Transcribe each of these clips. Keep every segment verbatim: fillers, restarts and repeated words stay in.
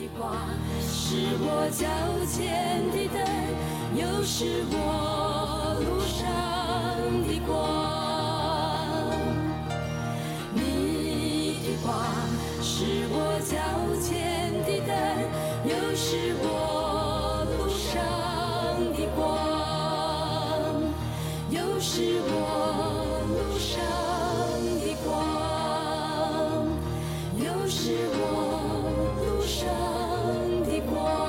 的话是我脚前的灯，又是我路上的光。你的话是我脚前的灯，又是我路上的光，又是我路上的光，又是我路上的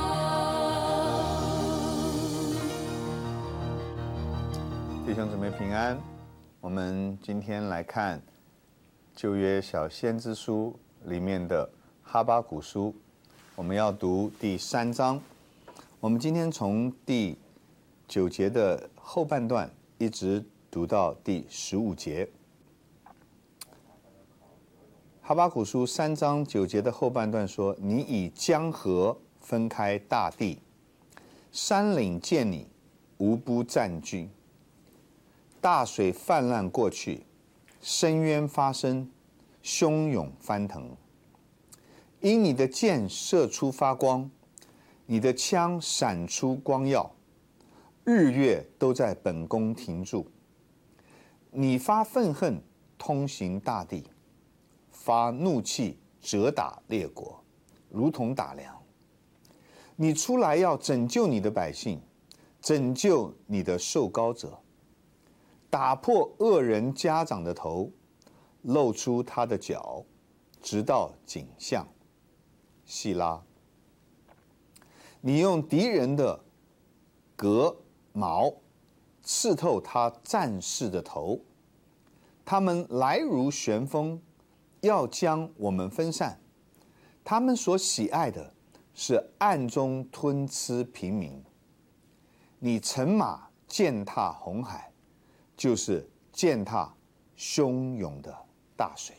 光。 弟兄姊妹平安，我们今天来看旧约小先知书里面的哈巴谷书，我们要读第三章。我们今天从第九节的后半段一直读到第十五节。哈巴谷书三章九节的后半段说：你以江河分开大地，山岭见你，无不占据。大水泛滥过去，深渊发生，汹涌翻腾。因你的箭射出发光，你的枪闪出光耀，日月都在本宫停住。你发愤恨，通行大地，发怒气，折打列国，如同打粮。你出来要拯救你的百姓，拯救你的受膏者，打破恶人家长的头，露出他的脚，直到颈项。细拉，你用敌人的革矛刺透他战士的头，他们来如旋风，要将我们分散。他们所喜爱的是暗中吞吃平民。你乘马践踏红海，就是践踏汹涌的大水。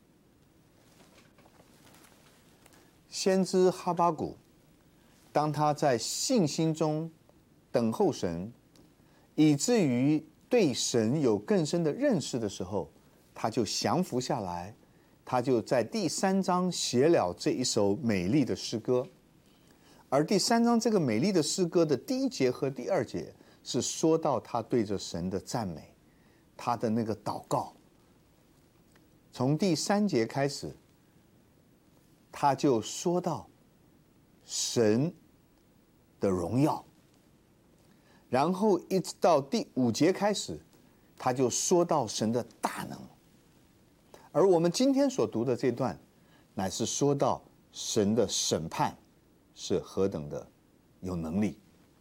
先知哈巴谷，当他在信心中等候神，以至于对神有更深的认识的时候，他就降服下来，他就在第三章写了这一首美丽的诗歌。而第三章这个美丽的诗歌的第一节和第二节是说到他对着神的赞美，他的那个祷告。从第三节开始，他就说到神的荣耀，然后一直到第五节开始，他就说到神的大能。而我们今天所读的这段，乃是说到神的审判是何等的有能力。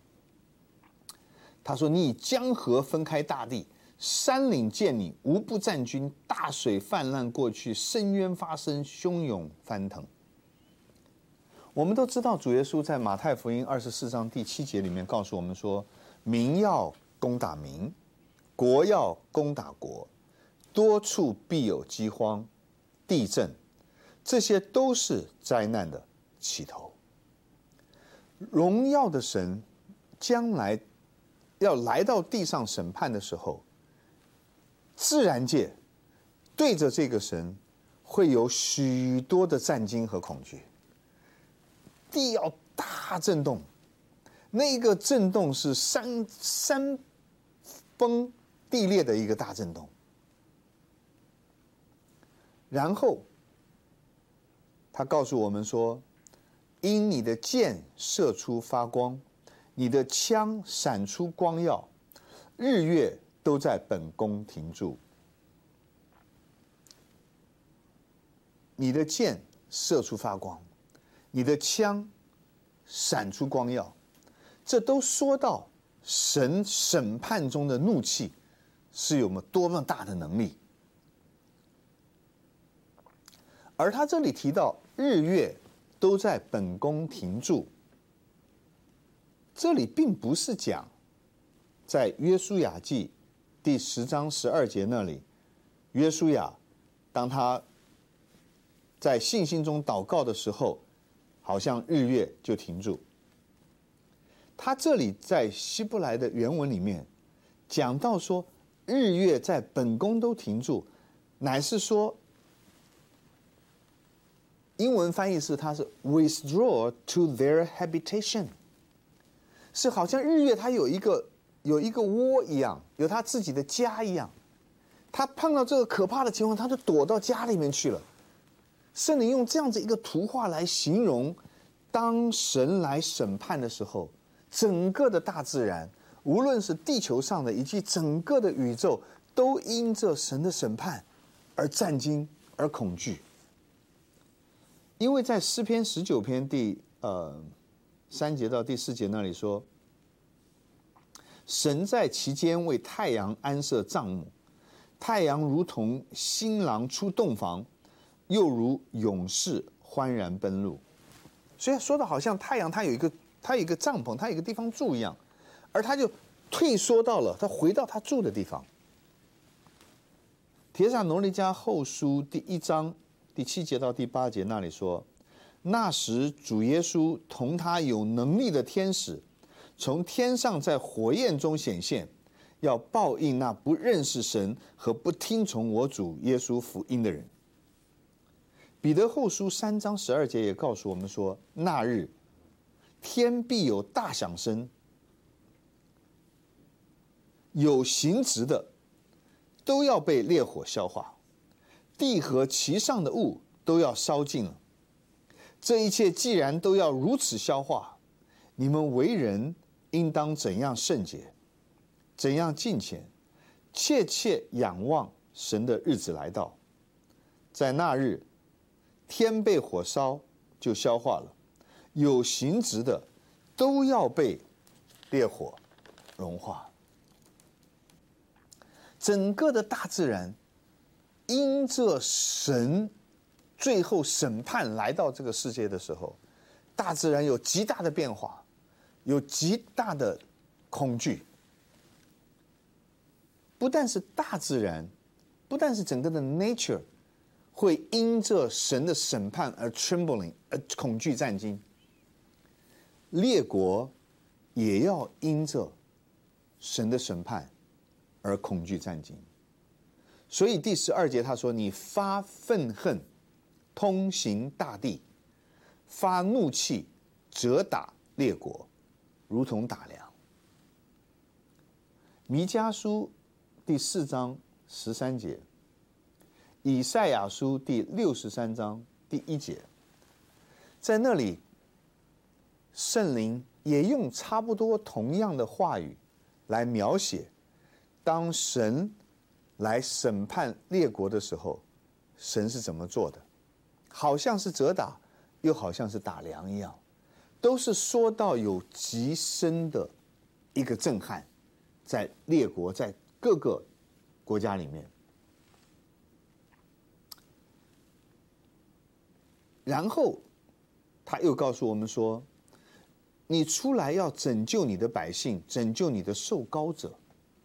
他说：你以江河分开大地，山岭见你，无不占军，大水泛滥过去，深渊发生，汹涌翻腾。我们都知道，主耶稣在马太福音二十四章第七节里面告诉我们说：民要攻打民，国要攻打国，多处必有饥荒、地震，这些都是灾难的起头。荣耀的神将来要来到地上审判的时候，自然界对着这个神会有许多的战惊和恐惧，地要大震动，那个震动是山山崩地裂的一个大震动。然后他告诉我们说：因你的箭射出发光，你的枪闪出光耀，日月都在本宫停住。你的箭射出发光，你的枪闪出光耀，这都说到神审判中的怒气是有多么大的能力。而他这里提到日月都在本宫停住，这里并不是讲在约书亚记第十章十二节那里，约书亚当他在信心中祷告的时候，好像日月就停住。他这里在希伯来的原文里面讲到说，日月在本宫都停住，乃是说英文翻译是它是 withdraw to their habitation， 是好像日月它有一个有一个窝一样，有它自己的家一样。他碰到这个可怕的情况，他就躲到家里面去了。圣灵用这样子一个图画来形容，当神来审判的时候，整个的大自然，无论是地球上的以及整个的宇宙，都因着神的审判而战惊而恐惧。因为在诗篇十九篇第呃三节到第四节那里说，神在其间为太阳安设帐幕，太阳如同新郎出洞房，又如勇士欢然奔路。所以说的好像太阳它有一个它有一个帐篷，它有一个地方住一样，而他就退缩到了他回到他住的地方。帖撒罗尼迦后书第一章第七节到第八节那里说，那时主耶稣同他有能力的天使从天上在火焰中显现，要报应那不认识神和不听从我主耶稣福音的人。彼得后书三章十二节也告诉我们说，那日天必有大响声，有形质的都要被烈火消化，地和其上的物都要烧尽了。这一切既然都要如此消化，你们为人应当怎样圣洁，怎样敬虔，切切仰望神的日子来到。在那日，天被火烧就消化了，有形质的都要被烈火融化。整个的大自然因着神最后审判来到这个世界的时候，大自然有极大的变化，有极大的恐惧。不但是大自然，不但是整个的 nature 会因着神的审判而 trembling 而恐惧战惊，列国也要因着神的审判而恐惧战惊。所以第十二节他说，你发愤恨通行大地，发怒气折打列国，如同打粮。弥迦书第四章十三节，以赛亚书第六十三章第一节，在那里圣灵也用差不多同样的话语来描写，当神来审判列国的时候，神是怎么做的，好像是责打，又好像是打粮一样，都是说到有极深的一个震撼，在列国，在各个国家里面。然后他又告诉我们说，你出来要拯救你的百姓，拯救你的受膏者。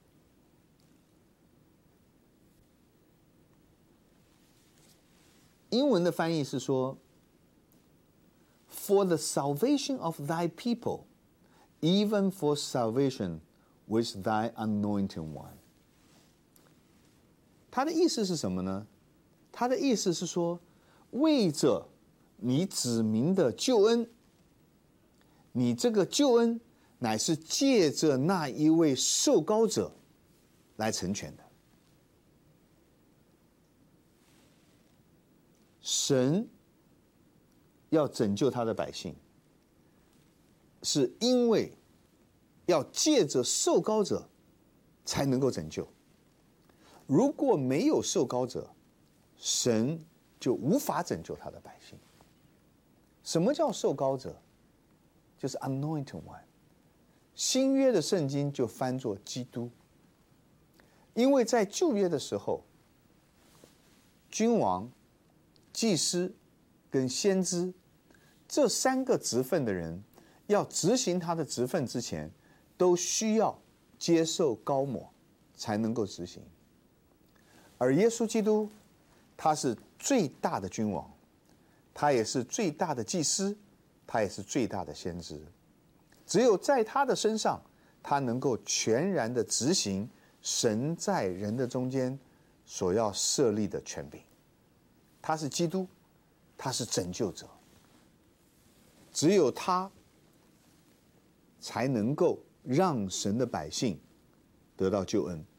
英文的翻译是说 For the salvation of thy people, even for salvation with thy anointed one。 他的意思是什么呢？他的意思是说，为着你子民的救恩，你这个救恩乃是借着那一位受膏者来成全的。神要拯救他的百姓，是因为要借着受膏者才能够拯救。如果没有受膏者，神就无法拯救他的百姓。什么叫受膏者？就是 anointed one。 新约的圣经就翻作基督。因为在旧约的时候，君王、祭司跟先知这三个职分的人要执行他的职分之前，都需要接受膏抹才能够执行。而耶稣基督他是最大的君王，他也是最大的祭司，他也是最大的先知。只有在他的身上，他能够全然的执行神在人的中间所要设立的权柄。他是基督， 他是拯救者，只有他才能够让神的百姓得到救恩。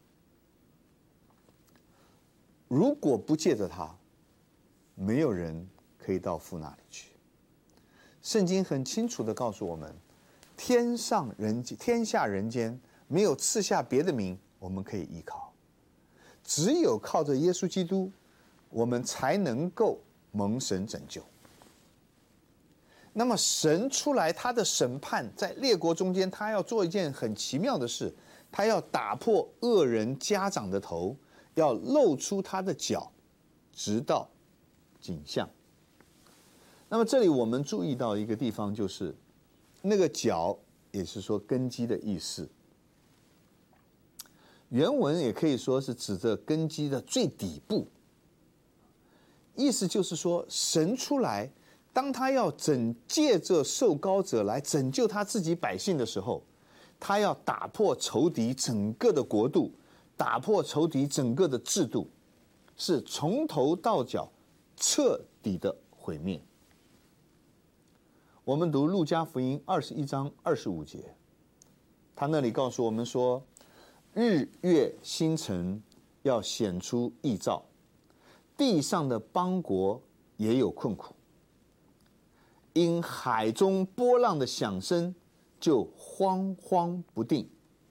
如果不借着他，没有人可以到父那里去。圣经很清楚地告诉我们，天上人间天下人间没有赐下别的名我们可以依靠，只有靠着耶稣基督，我们才能够蒙神拯救。那么神出来他的审判，在列国中间，他要做一件很奇妙的事，他要打破恶人家长的头，要露出他的脚，直到颈项。那么这里我们注意到一个地方，就是那个脚也是说根基的意思，原文也可以说是指着根基的最底部，意思就是说神出来，当他要拯借着受膏者来拯救他自己百姓的时候，他要打破仇敌整个的国度，打破仇敌整个的制度，是从头到脚彻底的毁灭。我们读路加福音二十一章二十五节，他那里告诉我们说，日月星辰要显出异兆，地上的邦国也有困苦，因海中波浪的响声就慌慌不定，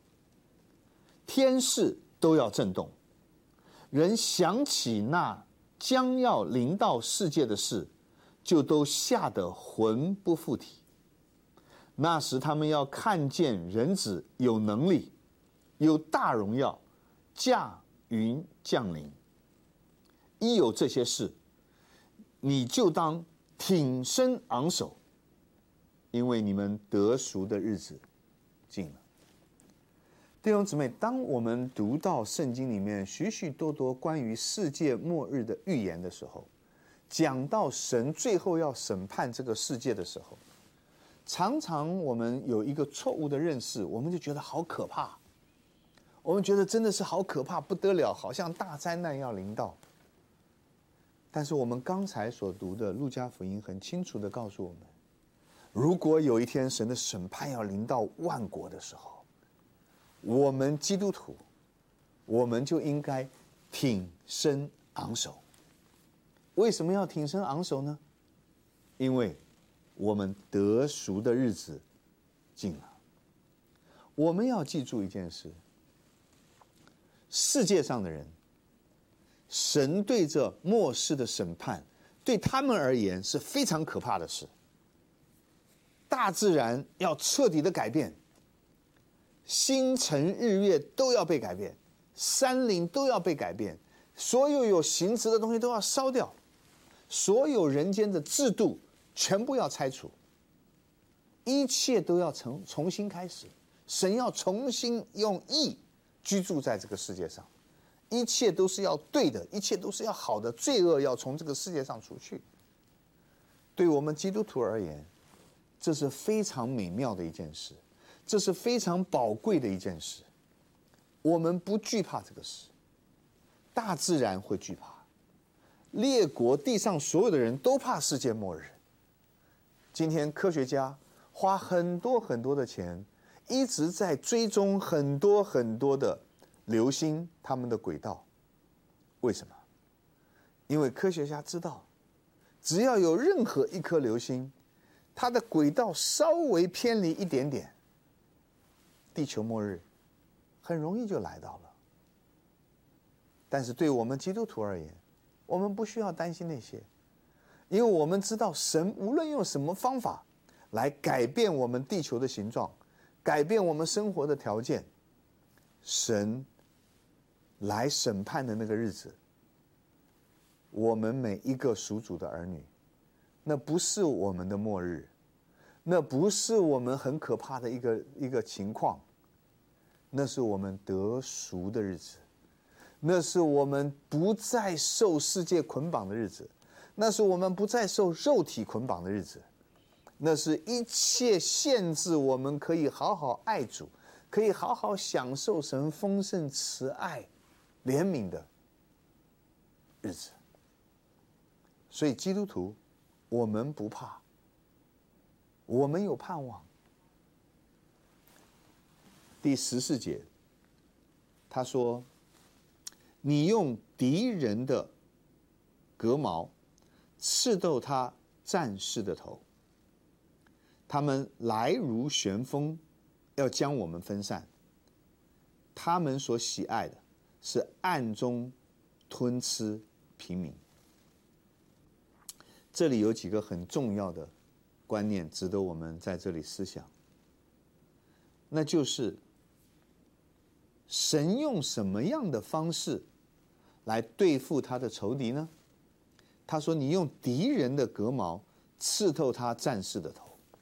天势都要震动，人想起那将要临到世界的事，就都吓得魂不附体。那时他们要看见人子有能力，有大荣耀，驾云降临。一有这些事，你就当挺身昂首，因为你们得赎的日子近了。弟兄姊妹，当我们读到圣经里面许许多多关于世界末日的预言的时候，讲到神最后要审判这个世界的时候，常常我们有一个错误的认识，我们就觉得好可怕，我们觉得真的是好可怕不得了，好像大灾难要临到。但是我们刚才所读的路加福音很清楚地告诉我们，如果有一天神的审判要临到万国的时候，我们基督徒我们就应该挺身昂首。为什么要挺身昂首呢？因为我们得赎的日子近了。我们要记住一件事，世界上的人，神对这末世的审判对他们而言是非常可怕的事。大自然要彻底的改变，星辰日月都要被改变，山林都要被改变，所有有形质的东西都要烧掉，所有人间的制度全部要拆除，一切都要重重新开始。神要重新用义居住在这个世界上，一切都是要对的，一切都是要好的，罪恶要从这个世界上除去。对我们基督徒而言，这是非常美妙的一件事，这是非常宝贵的一件事。我们不惧怕这个事，大自然会惧怕，列国地上所有的人都怕世界末日。今天科学家花很多很多的钱，一直在追踪很多很多的流星他们的轨道。为什么？因为科学家知道，只要有任何一颗流星，它的轨道稍微偏离一点点，地球末日很容易就来到了。但是对我们基督徒而言，我们不需要担心那些，因为我们知道神无论用什么方法来改变我们地球的形状，改变我们生活的条件，神来审判的那个日子，我们每一个属主的儿女，那不是我们的末日，那不是我们很可怕的一个一个情况，那是我们得赎的日子，那是我们不再受世界捆绑的日子，那是我们不再受肉体捆绑的日子，那是一切限制我们可以好好爱主，可以好好享受神丰盛慈爱怜悯的日子。所以基督徒我们不怕，我们有盼望。第十四节，他说：“你用敌人的革矛刺透他战士的头，他们来如旋风，要将我们分散。他们所喜爱的是暗中吞吃平民。”这里有几个很重要的观念值得我们在这里思想，那就是神用什么样的方式来对付他的仇敌呢？他说：“你用敌人的革矛刺透他战士的头。”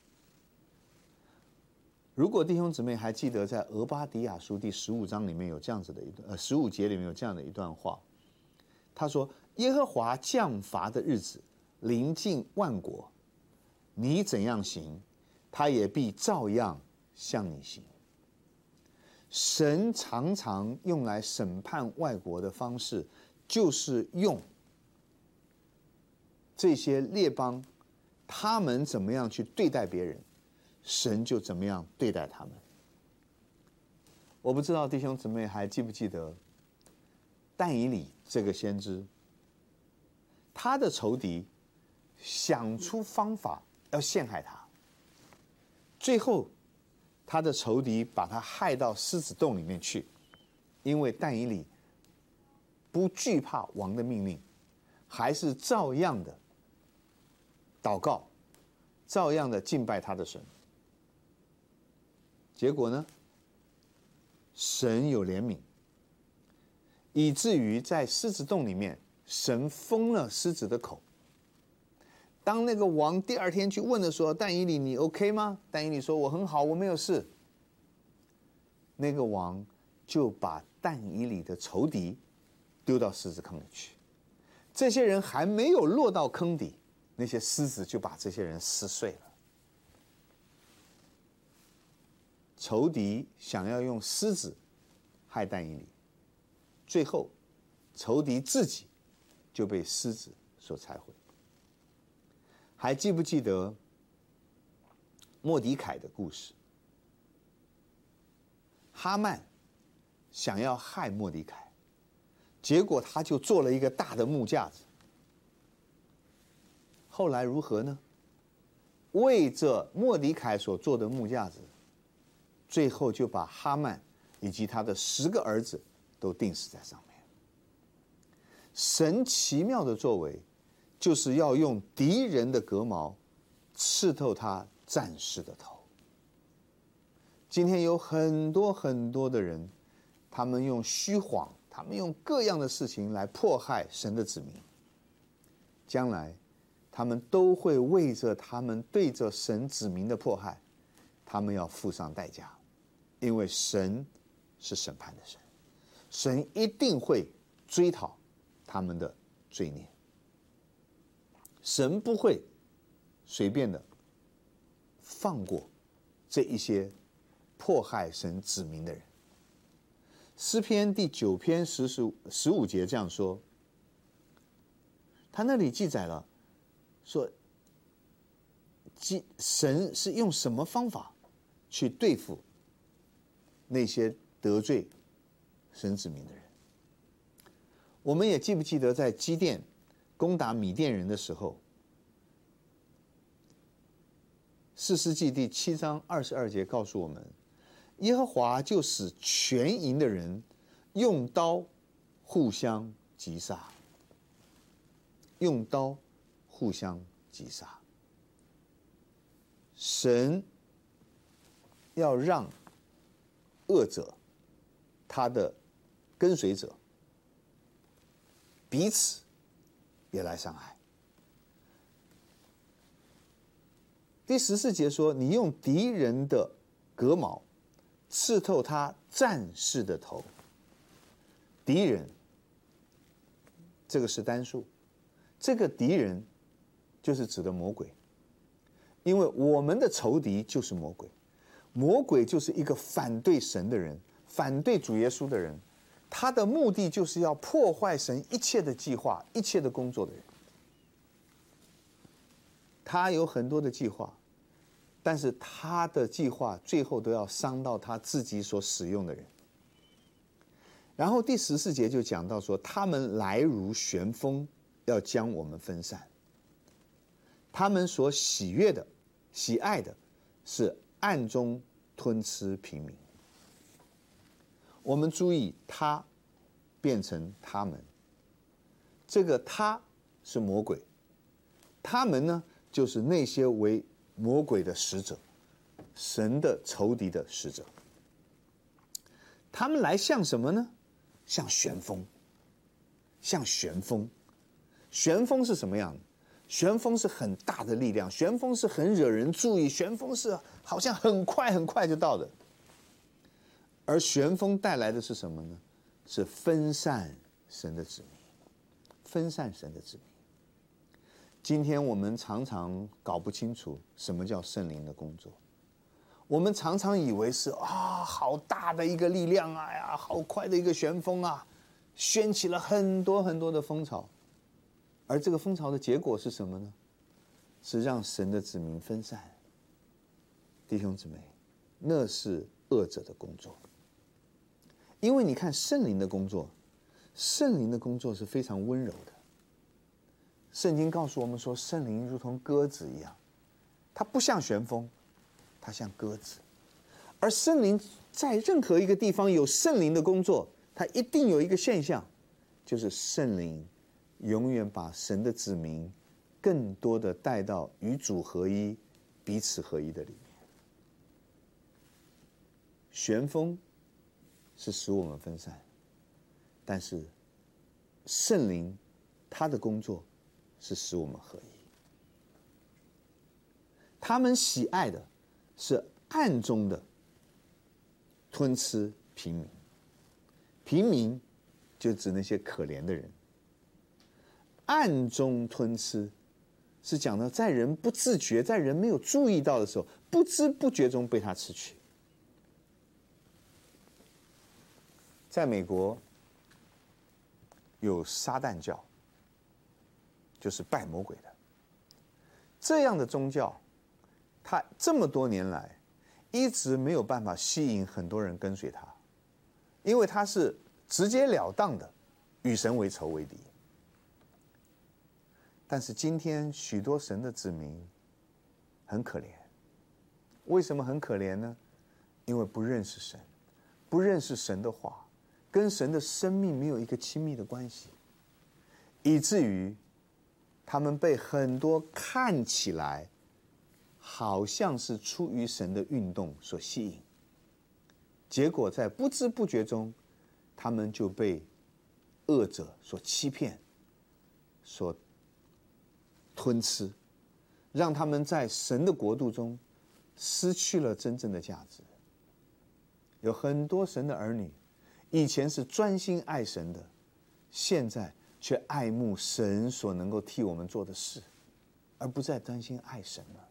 如果弟兄姊妹还记得，在俄巴底亚书第十五章里面有这样子的一段，呃，十五节里面有这样的一段话，他说：“耶和华降罚的日子临近万国，你怎样行，他也必照样向你行。”神常常用来审判外国的方式，就是用这些列邦，他们怎么样去对待别人，神就怎么样对待他们。我不知道弟兄姊妹还记不记得但以理这个先知，他的仇敌想出方法要陷害他，最后他的仇敌把他害到狮子洞里面去，因为但以理不惧怕王的命令，还是照样的祷告，照样的敬拜他的神。结果呢，神有怜悯，以至于在狮子洞里面，神封了狮子的口。当那个王第二天去问的时候，但以理你 OK 吗？但以理说我很好，我没有事。那个王就把但以理的仇敌丢到狮子坑里去，这些人还没有落到坑底，那些狮子就把这些人撕碎了。仇敌想要用狮子害但以理，最后仇敌自己就被狮子所拆毁。还记不记得末底凯的故事？哈曼想要害末底凯，结果他就做了一个大的木架子。后来如何呢？为着末底凯所做的木架子，最后就把哈曼以及他的十个儿子都钉死在上面。神奇妙的作为，就是要用敌人的革矛刺透他战士的头。今天有很多很多的人，他们用虚谎，他们用各样的事情来迫害神的子民，将来他们都会为着他们对着神子民的迫害，他们要付上代价，因为神是审判的神，神一定会追讨他们的罪孽。神不会随便的放过这一些迫害神子民的人。诗篇第九篇十十五节这样说，他那里记载了说，神是用什么方法去对付那些得罪神子民的人。我们也记不记得在基甸攻打米甸人的时候，士师记第七章二十二节告诉我们，耶和华就使全营的人用刀互相击杀，用刀互相击杀。神要让恶者他的跟随者彼此别来伤害。第十四节说，你用敌人的革矛刺透他战士的头。敌人这个是单数，这个敌人就是指的魔鬼，因为我们的仇敌就是魔鬼，魔鬼就是一个反对神的人，反对主耶稣的人，他的目的就是要破坏神一切的计划、一切的工作的人。 他有很多的计划，但是他的计划最后都要伤到他自己所使用的人。然后第十四节就讲到说，他们来如旋风，要将我们分散。他们所喜悦的、喜爱的，是暗中吞吃平民。我们注意，他变成他们，这个他是魔鬼，他们呢，就是那些为魔鬼的使者，神的仇敌的使者。他们来像什么呢？像旋风，像旋风。旋风是什么样的？旋风是很大的力量，旋风是很惹人注意，旋风是好像很快很快就到的。而旋风带来的是什么呢？是分散神的子民，分散神的子民。今天我们常常搞不清楚什么叫圣灵的工作，我们常常以为是啊，好大的一个力量啊，哎呀，好快的一个旋风啊，掀起了很多很多的风潮。而这个风潮的结果是什么呢？是让神的子民分散。弟兄姊妹，那是恶者的工作。因为你看圣灵的工作，圣灵的工作是非常温柔的。圣经告诉我们说，圣灵如同鸽子一样，它不像旋风，它像鸽子。而圣灵在任何一个地方有圣灵的工作，它一定有一个现象，就是圣灵永远把神的子民更多的带到与主合一、彼此合一的里面。旋风是使我们分散，但是圣灵他的工作是使我们合一。他们喜爱的是暗中的吞吃平民，平民就指那些可怜的人。暗中吞吃是讲到在人不自觉，在人没有注意到的时候，不知不觉中被他吃去。在美国有撒旦教，就是拜魔鬼的。这样的宗教，它这么多年来一直没有办法吸引很多人跟随他，因为他是直截了当的与神为仇为敌。但是今天许多神的子民很可怜，为什么很可怜呢？因为不认识神，不认识神的话，跟神的生命没有一个亲密的关系，以至于他们被很多看起来好像是出于神的运动所吸引，结果在不知不觉中，他们就被恶者所欺骗，所吞吃，让他们在神的国度中失去了真正的价值。有很多神的儿女以前是专心爱神的，现在却爱慕神所能够替我们做的事，而不再专心爱神了。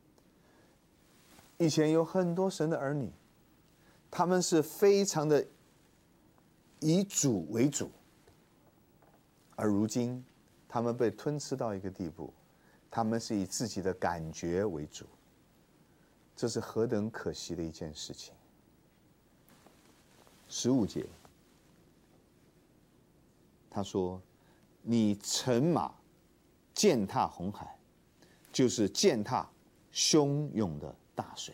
以前有很多神的儿女，他们是非常的以主为主，而如今他们被吞吃到一个地步，他们是以自己的感觉为主，这是何等可惜的一件事情。十五节，他说：“你乘马践踏红海，就是践踏汹涌的大水。”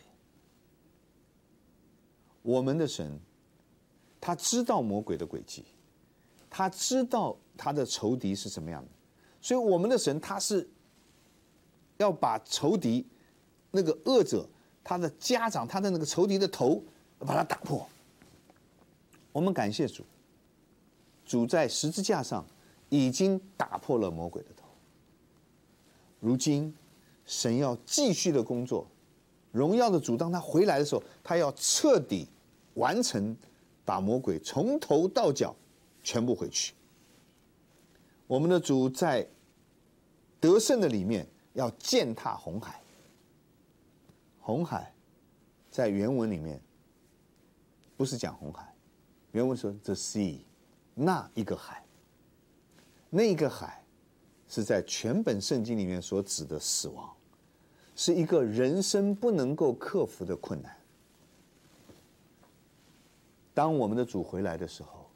我们的神，他知道魔鬼的诡计，他知道他的仇敌是什么样的，所以我们的神他是要把仇敌那个恶者，他的家长，他的那个仇敌的头，把他打破。我们感谢主，主在十字架上已经打破了魔鬼的头。如今神要继续的工作，荣耀的主当他回来的时候，他要彻底完成，把魔鬼从头到脚全部回去。我们的主在得胜的里面要践踏红海。红海在原文里面不是讲红海，原文说 the sea， 那一个海，那一个海是在全本圣经里面所指的死亡。 是一个人生不能够克服的困难。当我们的主回来的时候，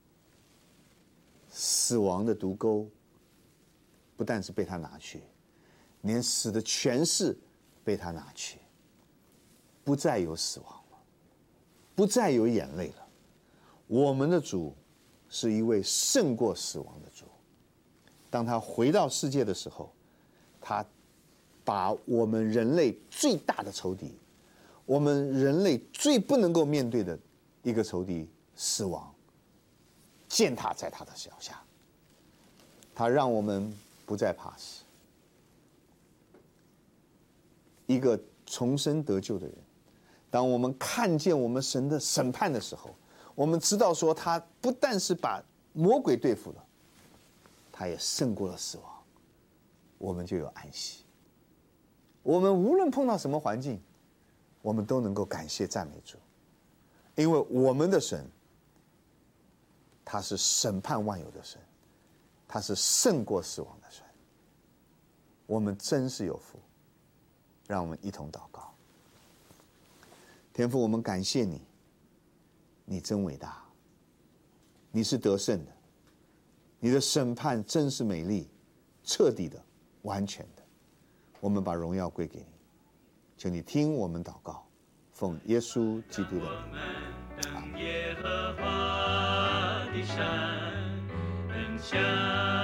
死亡的毒钩不但是被他拿去，连死的权势被他拿去，不再有死亡了，不再有眼泪了。我们的主是一位胜过死亡的主。当他回到世界的时候，他把我们人类最大的仇敌，我们人类最不能够面对的一个仇敌死亡，践踏在他的脚下。他让我们不再怕死。一个重生得救的人，当我们看见我们神的审判的时候，我们知道说他不但是把魔鬼对付了，他也胜过了死亡，我们就有安息。我们无论碰到什么环境，我们都能够感谢赞美主，因为我们的神他是审判万有的神，他是胜过死亡的神。我们真是有福。让我们一同祷告。天父，我们感谢你，你真伟大，你是得胜的，你的审判真是美丽、彻底的、完全的。我们把荣耀归给你，求你听我们祷告，奉耶稣基督的名。阿们。